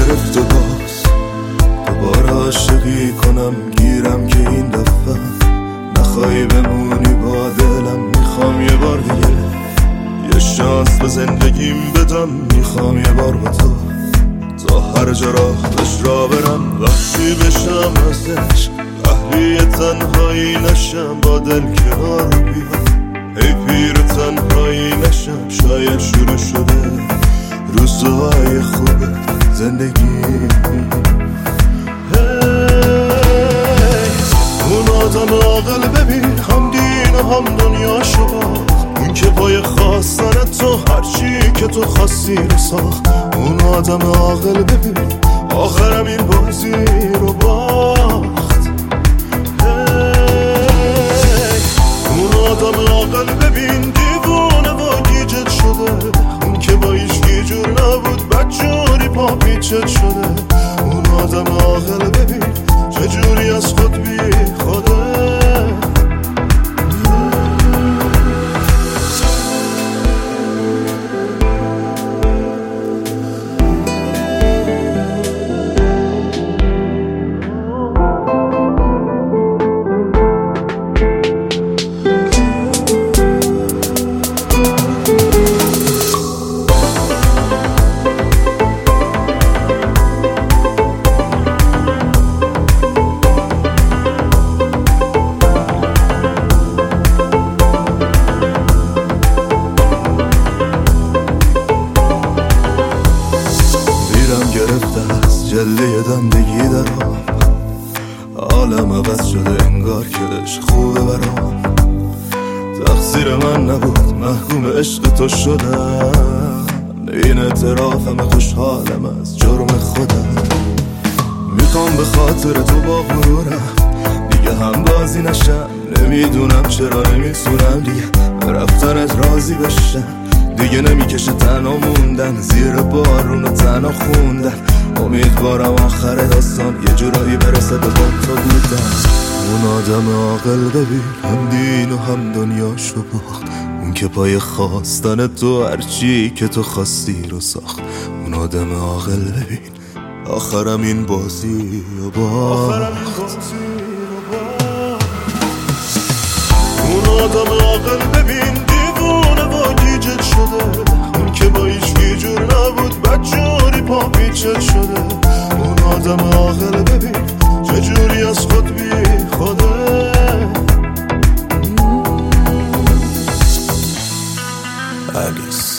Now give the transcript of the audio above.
گرفت و باز دوباره عاشقی کنم گیرم که این دفعه نخوایی بمونی با دلم. میخوام یه بار دیگه یه شانس به زندگیم بدم. میخوام یه بار با تو تا هر جا راهش را برم. وحشی بشم ازش اهلی تنهایی نشم با دل کنار بیام. ای پیر تنهایی نشم شاید شروع شده روزهای خوب زندگی. اون آدم عاقل ببین هم دین و هم دنیاشو باخت. اون که پای خواستن تو هرچی که تو خواستی رو ساخت. اون آدم عاقل ببین آخرم این بازی رو باخت. اون آدم عاقل ببین دیوونه و گیجت شده. اون که با هیچ جور نبود بدجوری پا پیچت شده. اون آدم عاقل ببین چجوری از خود بی خوده. جله دندگی دارم عالم عوض شده انگار که عشق خوبه برام. تقصیر من نبود محکوم عشق تو شدم. این اعترافم خوشحالم از جرم خودم. میخوام به خاطر تو با غرورم دیگه هم بازی نشم. نمیدونم چرا نمیتونم دیگه رفتنت راضی بشم. دیگه نمیکشه تنها موندن زیر بارون و تنها خوندن. امیدوارم آخر داستان یه جورایی برسه به با تو بودن. اون آدم عاقل ببین هم دین و هم دنیاشو باخت. اون که پای خواستن تو هرچی که تو خواستی رو ساخت. اون آدم عاقل ببین آخرم این بازی رو باخت. اون آدم عاقل ببین دیوونه و گیجت شده. اون که با هیچ جور نبود بدجوری پا پیچت شده. اون آدم عاقل ببین چجوری از خود بی خوده. آلیس